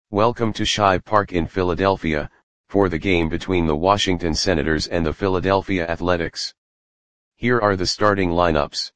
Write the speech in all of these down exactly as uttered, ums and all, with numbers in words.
Welcome to Shive Park in Philadelphia, for the game between the Washington Senators and the Philadelphia Athletics. Here are the starting lineups.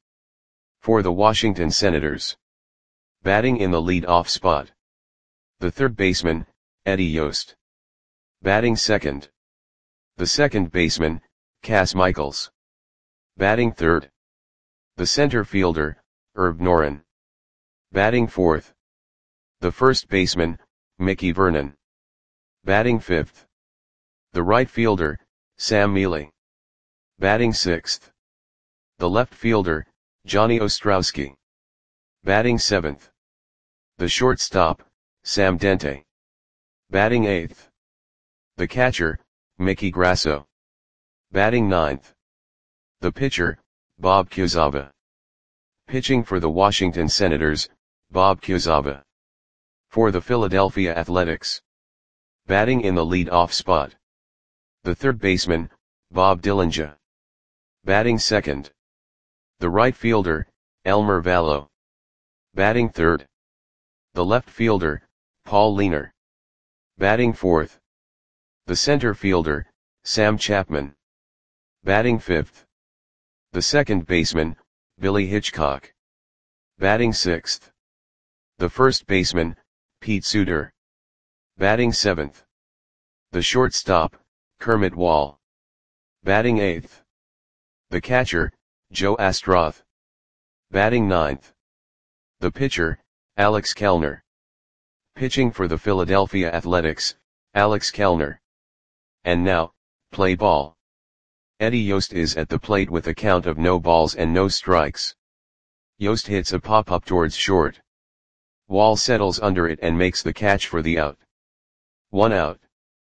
For the Washington Senators. Batting in the lead-off spot. The third baseman, Eddie Yost. Batting second. The second baseman, Cas Michaels. Batting third. The center fielder, Herb Noren. Batting fourth. The first baseman, Mickey Vernon. Batting fifth. The right fielder, Sam Mele. Batting sixth. The left fielder, Johnny Ostrowski. Batting seventh. The shortstop, Sam Dente. Batting eighth. The catcher, Mickey Grasso. Batting ninth. The pitcher, Bob Quezada. Pitching for the Washington Senators, Bob Quezada. For the Philadelphia Athletics. Batting in the lead-off spot. The third baseman, Bob Dillinger. Batting second. The right fielder, Elmer Valo. Batting third. The left fielder, Paul Leiner. Batting fourth. The center fielder, Sam Chapman. Batting fifth. The second baseman, Billy Hitchcock. Batting sixth. The first baseman, Pete Suter. Batting seventh. The shortstop, Kermit Wall. Batting eighth. The catcher, Joe Astroth. Batting ninth. The pitcher, Alex Kellner. Pitching for the Philadelphia Athletics, Alex Kellner. And now, play ball. Eddie Yost is at the plate with a count of no balls and no strikes. Yost hits a pop-up towards short. Wall settles under it and makes the catch for the out. One out.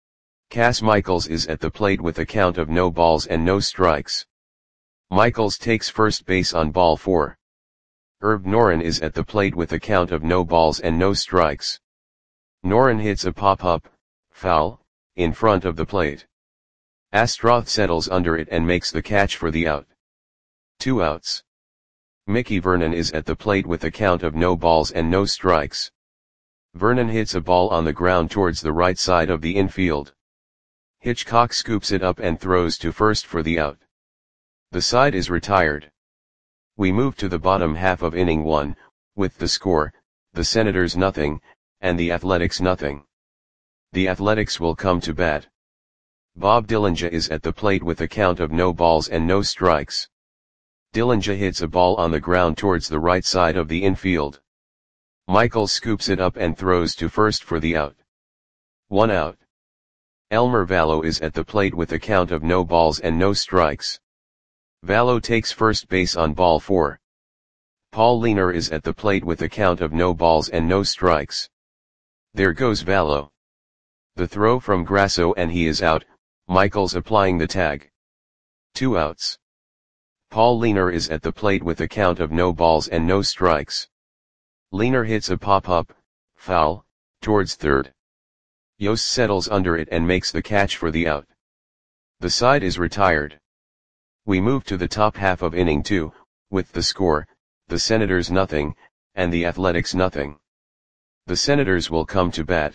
Cas Michaels is at the plate with a count of no balls and no strikes. Michaels takes first base on ball four. Herb Noren is at the plate with a count of no balls and no strikes. Noren hits a pop-up, foul, in front of the plate. Astroth settles under it and makes the catch for the out. Two outs. Mickey Vernon is at the plate with a count of no balls and no strikes. Vernon hits a ball on the ground towards the right side of the infield. Hitchcock scoops it up and throws to first for the out. The side is retired. We move to the bottom half of inning one, with the score, the Senators nothing, and the Athletics nothing. The Athletics will come to bat. Bob Dillinger is at the plate with a count of no balls and no strikes. Dillinger hits a ball on the ground towards the right side of the infield. Michaels scoops it up and throws to first for the out. One out. Elmer Valo is at the plate with a count of no balls and no strikes. Valo takes first base on ball four. Paul Leiner is at the plate with a count of no balls and no strikes. There goes Valo. The throw from Grasso and he is out, Michaels applying the tag. Two outs. Paul Leiner is at the plate with a count of no balls and no strikes. Leiner hits a pop-up, foul, towards third. Yost settles under it and makes the catch for the out. The side is retired. We move to the top half of inning two, with the score, the Senators nothing, and the Athletics nothing. The Senators will come to bat.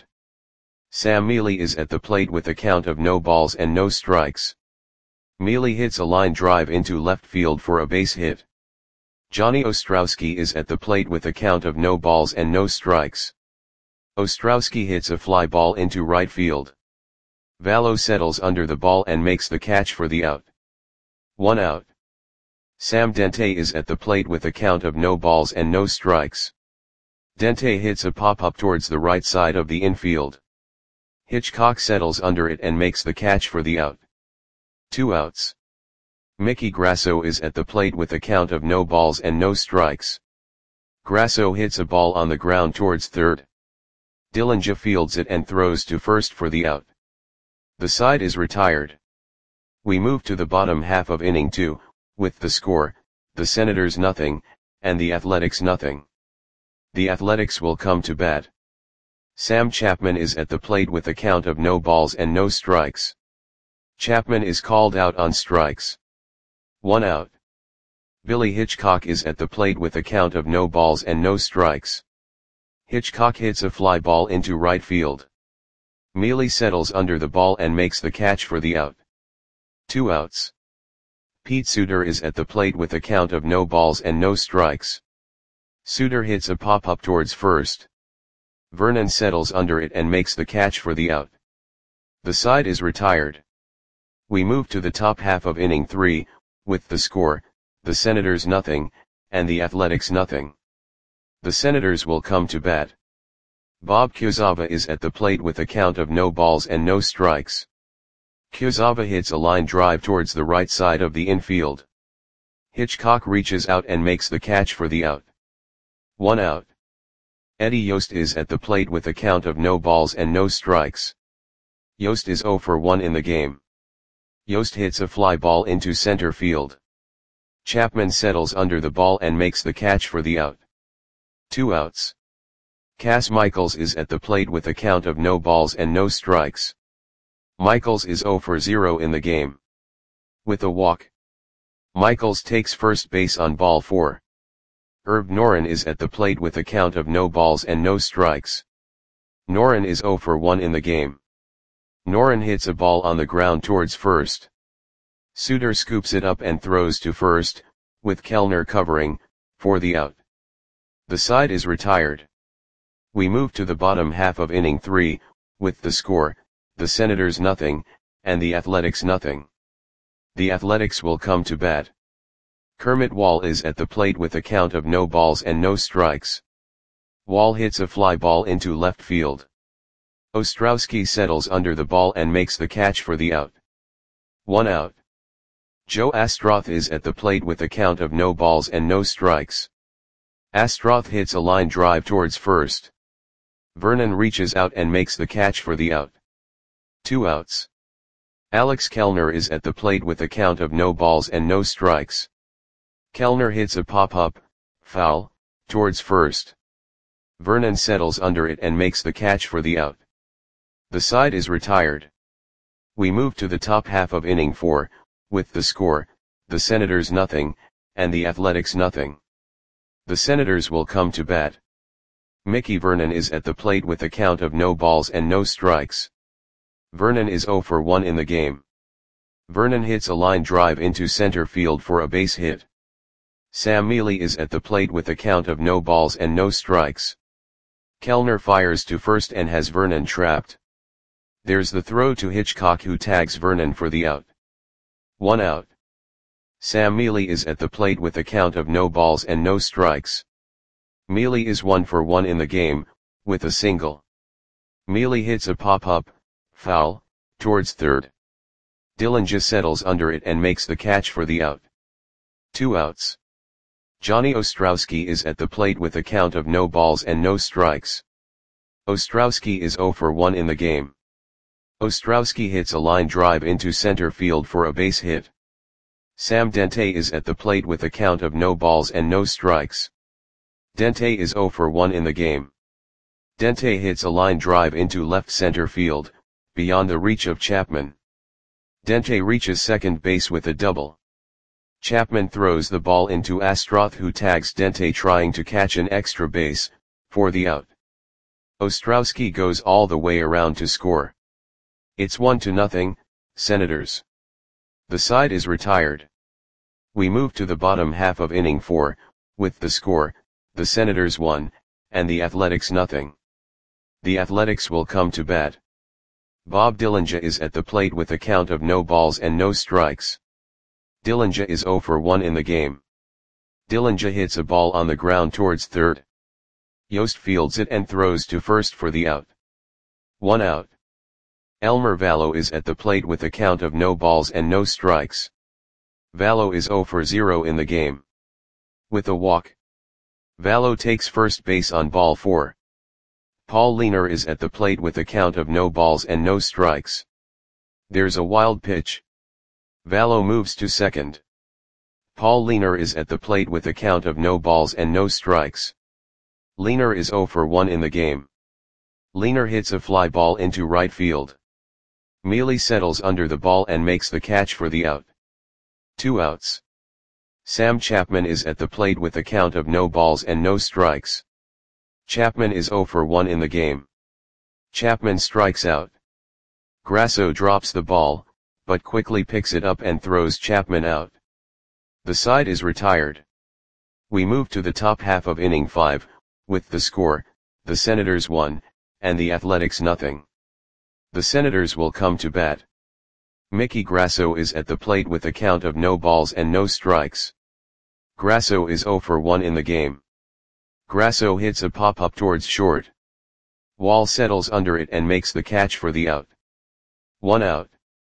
Sam Mele is at the plate with a count of no balls and no strikes. Mele hits a line drive into left field for a base hit. Johnny Ostrowski is at the plate with a count of no balls and no strikes. Ostrowski hits a fly ball into right field. Valo settles under the ball and makes the catch for the out. One out. Sam Dente is at the plate with a count of no balls and no strikes. Dente hits a pop-up towards the right side of the infield. Hitchcock settles under it and makes the catch for the out. Two outs. Mickey Grasso is at the plate with a count of no balls and no strikes. Grasso hits a ball on the ground towards third. Dillinger fields it and throws to first for the out. The side is retired. We move to the bottom half of inning two, with the score, the Senators nothing, and the Athletics nothing. The Athletics will come to bat. Sam Chapman is at the plate with a count of no balls and no strikes. Chapman is called out on strikes. One out. Billy Hitchcock is at the plate with a count of no balls and no strikes. Hitchcock hits a fly ball into right field. Mealy settles under the ball and makes the catch for the out. Two outs. Pete Suter is at the plate with a count of no balls and no strikes. Suter hits a pop-up towards first. Vernon settles under it and makes the catch for the out. The side is retired. We move to the top half of inning three, with the score, the Senators nothing, and the Athletics nothing. The Senators will come to bat. Bob Kuzawa is at the plate with a count of no balls and no strikes. Kuzawa hits a line drive towards the right side of the infield. Hitchcock reaches out and makes the catch for the out. One out. Eddie Yost is at the plate with a count of no balls and no strikes. Yost is oh for one in the game. Yost hits a fly ball into center field. Chapman settles under the ball and makes the catch for the out. Two outs. Cass Michaels is at the plate with a count of no balls and no strikes. Michaels is oh for zero in the game. With a walk. Michaels takes first base on ball four. Herb Noren is at the plate with a count of no balls and no strikes. Noren is oh for one in the game. Noren hits a ball on the ground towards first. Suter scoops it up and throws to first, with Kellner covering, for the out. The side is retired. We move to the bottom half of inning three, with the score, the Senators nothing, and the Athletics nothing. The Athletics will come to bat. Kermit Wall is at the plate with a count of no balls and no strikes. Wall hits a fly ball into left field. Ostrowski settles under the ball and makes the catch for the out. One out. Joe Astroth is at the plate with a count of no balls and no strikes. Astroth hits a line drive towards first. Vernon reaches out and makes the catch for the out. Two outs. Alex Kellner is at the plate with a count of no balls and no strikes. Kellner hits a pop-up, foul, towards first. Vernon settles under it and makes the catch for the out. The side is retired. We move to the top half of inning four, with the score, the Senators nothing, and the Athletics nothing. The Senators will come to bat. Mickey Vernon is at the plate with a count of no balls and no strikes. Vernon is oh for one in the game. Vernon hits a line drive into center field for a base hit. Sam Mealy is at the plate with a count of no balls and no strikes. Kellner fires to first and has Vernon trapped. There's the throw to Hitchcock, who tags Vernon for the out. One out. Sam Mealy is at the plate with a count of no balls and no strikes. Mealy is one for one in the game, with a single. Mealy hits a pop-up, foul, towards third. Dillinger settles under it and makes the catch for the out. Two outs. Johnny Ostrowski is at the plate with a count of no balls and no strikes. Ostrowski is oh for one in the game. Ostrowski hits a line drive into center field for a base hit. Sam Dente is at the plate with a count of no balls and no strikes. Dente is oh for one in the game. Dente hits a line drive into left center field, beyond the reach of Chapman. Dente reaches second base with a double. Chapman throws the ball into Astroth, who tags Dente trying to catch an extra base, for the out. Ostrowski goes all the way around to score. It's one to nothing, Senators. The side is retired. We move to the bottom half of inning four, with the score, the Senators one, and the Athletics nothing. The Athletics will come to bat. Bob Dillinger is at the plate with a count of no balls and no strikes. Dillinger is oh for one in the game. Dillinger hits a ball on the ground towards third. Yost fields it and throws to first for the out. One out. Elmer Vallow is at the plate with a count of no balls and no strikes. Vallow is oh for zero in the game. With a walk. Vallow takes first base on ball four. Paul Leaner is at the plate with a count of no balls and no strikes. There's a wild pitch. Vallow moves to second. Paul Leaner is at the plate with a count of no balls and no strikes. Leaner is oh for one in the game. Leaner hits a fly ball into right field. Mealy settles under the ball and makes the catch for the out. Two outs. Sam Chapman is at the plate with a count of no balls and no strikes. Chapman is zero for one in the game. Chapman strikes out. Grasso drops the ball, but quickly picks it up and throws Chapman out. The side is retired. We move to the top half of inning five, with the score, the Senators one, and the Athletics nothing. The Senators will come to bat. Mickey Grasso is at the plate with a count of no balls and no strikes. Grasso is zero for one in the game. Grasso hits a pop-up towards short. Wall settles under it and makes the catch for the out. One out.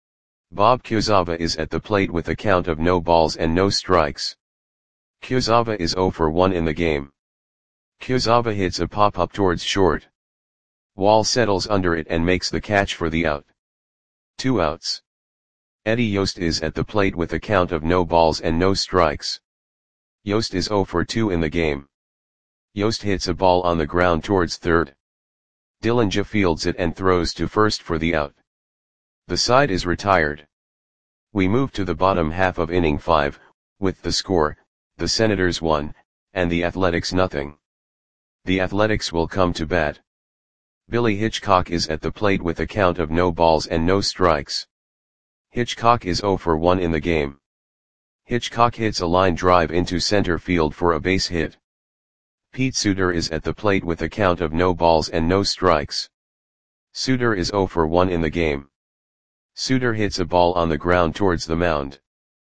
Bob Kuzawa is at the plate with a count of no balls and no strikes. Kuzawa is zero for one in the game. Kuzawa hits a pop-up towards short. Wall settles under it and makes the catch for the out. Two outs. Eddie Yost is at the plate with a count of no balls and no strikes. Yost is zero for two in the game. Yost hits a ball on the ground towards third. Dillinger fields it and throws to first for the out. The side is retired. We move to the bottom half of inning five, with the score, the Senators one, and the Athletics nothing. The Athletics will come to bat. Billy Hitchcock is at the plate with a count of no balls and no strikes. Hitchcock is zero for one in the game. Hitchcock hits a line drive into center field for a base hit. Pete Suter is at the plate with a count of no balls and no strikes. Suter is zero for one in the game. Suter hits a ball on the ground towards the mound.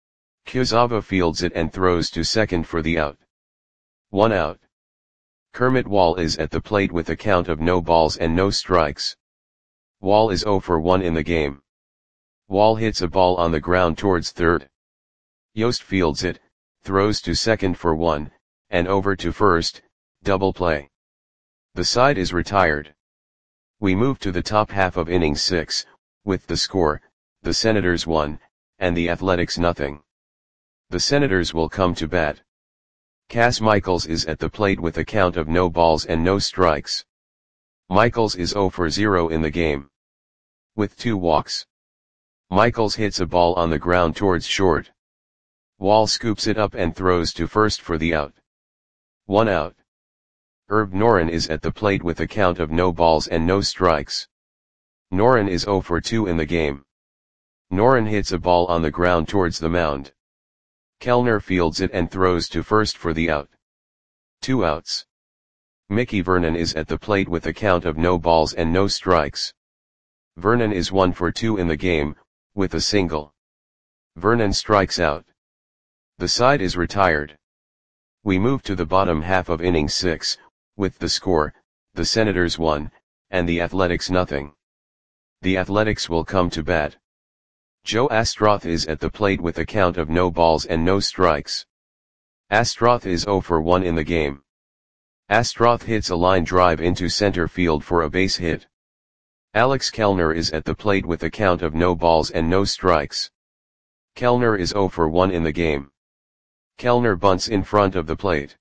Kuzawa fields it and throws to second for the out. One out. Kermit Wall is at the plate with a count of no balls and no strikes. Wall is zero for one in the game. Wall hits a ball on the ground towards third. Yost fields it, throws to second for one, and over to first, double play. The side is retired. We move to the top half of inning six, with the score, the Senators one, and the Athletics nothing. The Senators will come to bat. Cass Michaels is at the plate with a count of no balls and no strikes. Michaels is zero for zero in the game. With two walks. Michaels hits a ball on the ground towards short. Wall scoops it up and throws to first for the out. One out. Herb Noren is at the plate with a count of no balls and no strikes. Noren is zero for two in the game. Noren hits a ball on the ground towards the mound. Kellner fields it and throws to first for the out. Two outs. Mickey Vernon is at the plate with a count of no balls and no strikes. Vernon is one for two in the game, with a single. Vernon strikes out. The side is retired. We move to the bottom half of inning six, with the score, the Senators one, and the Athletics nothing. The Athletics will come to bat. Joe Astroth is at the plate with a count of no balls and no strikes. Astroth is zero for one in the game. Astroth hits a line drive into center field for a base hit. Alex Kellner is at the plate with a count of no balls and no strikes. Kellner is zero for one in the game. Kellner bunts in front of the plate.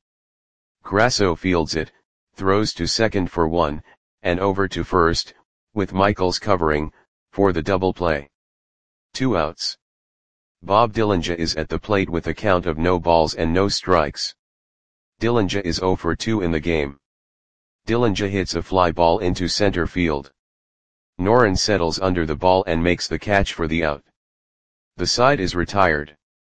Grasso fields it, throws to second for one, and over to first, with Michaels covering, for the double play. Two outs. Bob Dillinger is at the plate with a count of no balls and no strikes. Dillinger is zero for two in the game. Dillinger hits a fly ball into center field. Noren settles under the ball and makes the catch for the out. The side is retired.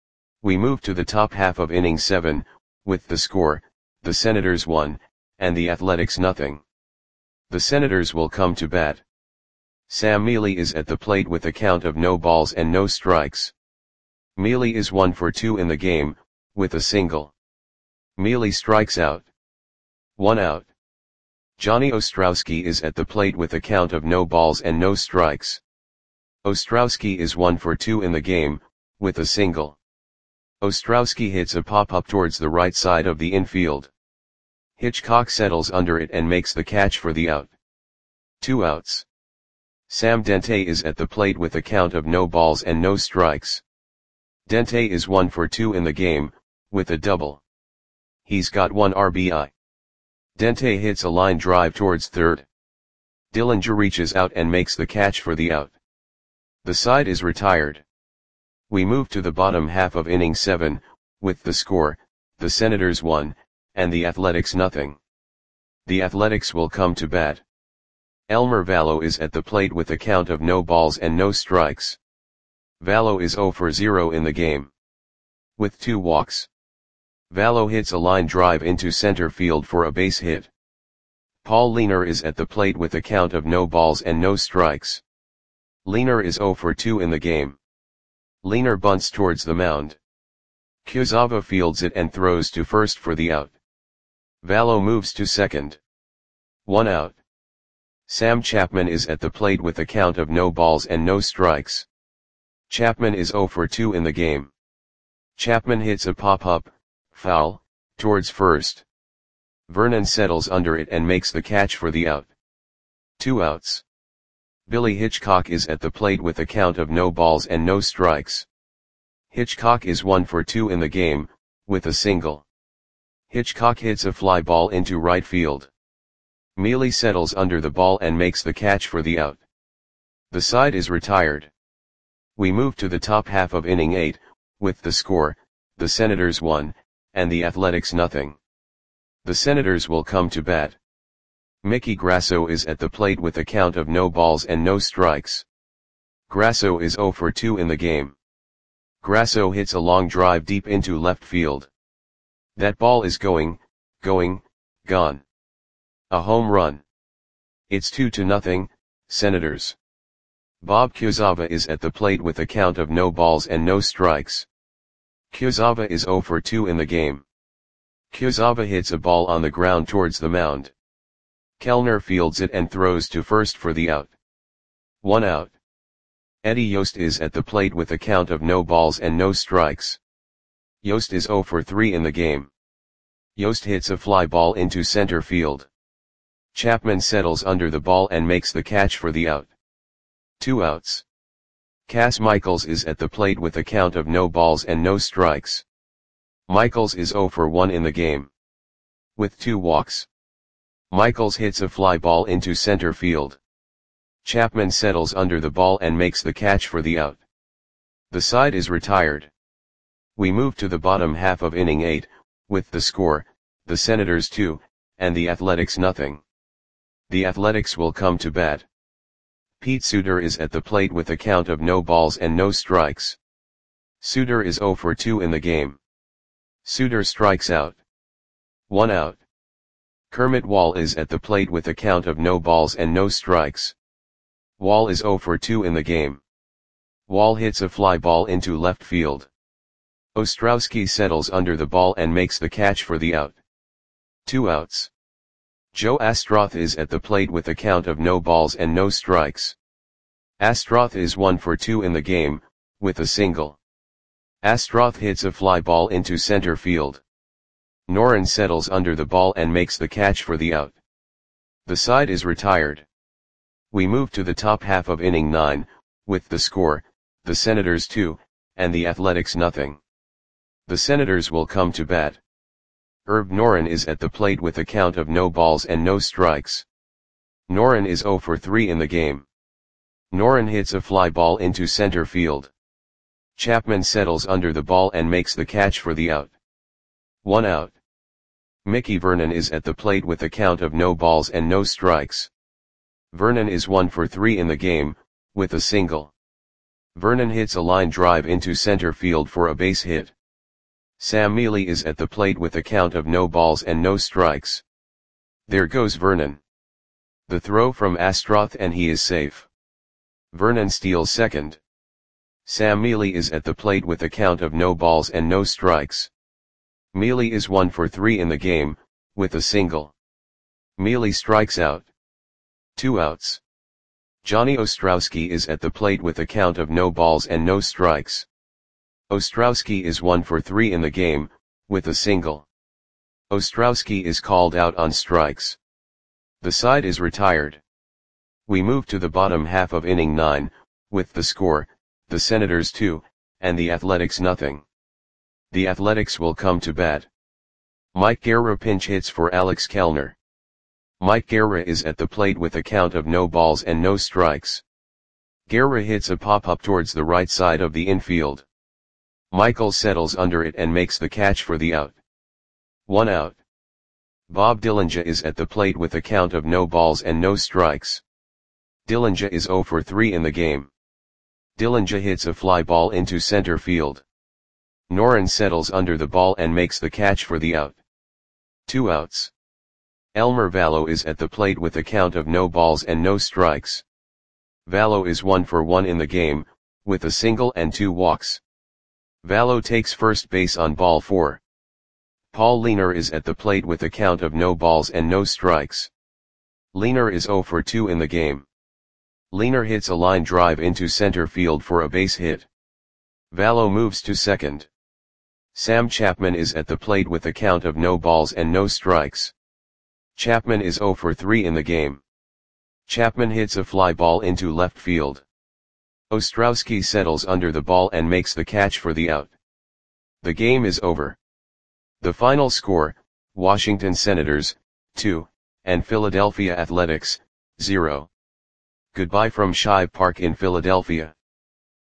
We move to the top half of inning seven, with the score, the Senators one, and the Athletics nothing. The Senators will come to bat. Sam Mealy is at the plate with a count of no balls and no strikes. Mealy is one for two in the game, with a single. Mealy strikes out. One out. Johnny Ostrowski is at the plate with a count of no balls and no strikes. Ostrowski is one for two in the game, with a single. Ostrowski hits a pop-up towards the right side of the infield. Hitchcock settles under it and makes the catch for the out. Two outs. Sam Dente is at the plate with a count of no balls and no strikes. Dente is one for two in the game, with a double. He's got one R B I. Dente hits a line drive towards third. Dillinger reaches out and makes the catch for the out. The side is retired. We move to the bottom half of inning seven, with the score, the Senators one, and the Athletics nothing. The Athletics will come to bat. Elmer Valo is at the plate with a count of no balls and no strikes. Valo is zero for zero in the game. With two walks. Valo hits a line drive into center field for a base hit. Paul Leaner is at the plate with a count of no balls and no strikes. Leaner is zero for two in the game. Leaner bunts towards the mound. Kurzawa fields it and throws to first for the out. Valo moves to second. One out. Sam Chapman is at the plate with a count of no balls and no strikes. Chapman is zero for two in the game. Chapman hits a pop-up, foul, towards first. Vernon settles under it and makes the catch for the out. Two outs. Billy Hitchcock is at the plate with a count of no balls and no strikes. Hitchcock is one for two in the game, with a single. Hitchcock hits a fly ball into right field. Mealy settles under the ball and makes the catch for the out. The side is retired. We move to the top half of inning eight, with the score, the Senators one, and the Athletics nothing. The Senators will come to bat. Mickey Grasso is at the plate with a count of no balls and no strikes. Grasso is zero for two in the game. Grasso hits a long drive deep into left field. That ball is going, going, gone. A home run. It's two to nothing, Senators. Bob Kurzawa is at the plate with a count of no balls and no strikes. Kurzawa is zero for two in the game. Kurzawa hits a ball on the ground towards the mound. Kellner fields it and throws to first for the out. One out. Eddie Yost is at the plate with a count of no balls and no strikes. Yost is zero for three in the game. Yost hits a fly ball into center field. Chapman settles under the ball and makes the catch for the out. Two outs. Cass Michaels is at the plate with a count of no balls and no strikes. Michaels is zero for one in the game. With two walks. Michaels hits a fly ball into center field. Chapman settles under the ball and makes the catch for the out. The side is retired. We move to the bottom half of inning eight, with the score, the Senators two, and the Athletics nothing. The Athletics will come to bat. Pete Suter is at the plate with a count of no balls and no strikes. Suter is zero for two in the game. Suter strikes out. One out. Kermit Wall is at the plate with a count of no balls and no strikes. Wall is zero for two in the game. Wall hits a fly ball into left field. Ostrowski settles under the ball and makes the catch for the out. Two outs. Joe Astroth is at the plate with a count of no balls and no strikes. Astroth is one for two in the game, with a single. Astroth hits a fly ball into center field. Noren settles under the ball and makes the catch for the out. The side is retired. We move to the top half of inning nine, with the score, the Senators two, and the Athletics nothing. The Senators will come to bat. Herb Noren is at the plate with a count of no balls and no strikes. Noren is zero for three in the game. Noren hits a fly ball into center field. Chapman settles under the ball and makes the catch for the out. One out. Mickey Vernon is at the plate with a count of no balls and no strikes. Vernon is one for three in the game, with a single. Vernon hits a line drive into center field for a base hit. Sam Mealy is at the plate with a count of no balls and no strikes. There goes Vernon. The throw from Astroth and he is safe. Vernon steals second. Sam Mealy is at the plate with a count of no balls and no strikes. Mealy is one for three in the game, with a single. Mealy strikes out. Two outs. Johnny Ostrowski is at the plate with a count of no balls and no strikes. Ostrowski is one for three in the game, with a single. Ostrowski is called out on strikes. The side is retired. We move to the bottom half of inning nine, with the score, the Senators two, and the Athletics nothing. The Athletics will come to bat. Mike Guerra pinch hits for Alex Kellner. Mike Guerra is at the plate with a count of no balls and no strikes. Guerra hits a pop-up towards the right side of the infield. Michael settles under it and makes the catch for the out. One out. Bob Dillinger is at the plate with a count of no balls and no strikes. Dillinger is zero for three in the game. Dillinger hits a fly ball into center field. Noren settles under the ball and makes the catch for the out. Two outs. Elmer Valo is at the plate with a count of no balls and no strikes. Valo is one for one in the game, with a single and two walks. Valo takes first base on ball four. Paul Lehner is at the plate with a count of no balls and no strikes. Lehner is zero for two in the game. Lehner hits a line drive into center field for a base hit. Valo moves to second. Sam Chapman is at the plate with a count of no balls and no strikes. Chapman is zero for three in the game. Chapman hits a fly ball into left field. Ostrowski settles under the ball and makes the catch for the out. The game is over. The final score, Washington Senators, two, and Philadelphia Athletics, zero. Goodbye from Shibe Park in Philadelphia.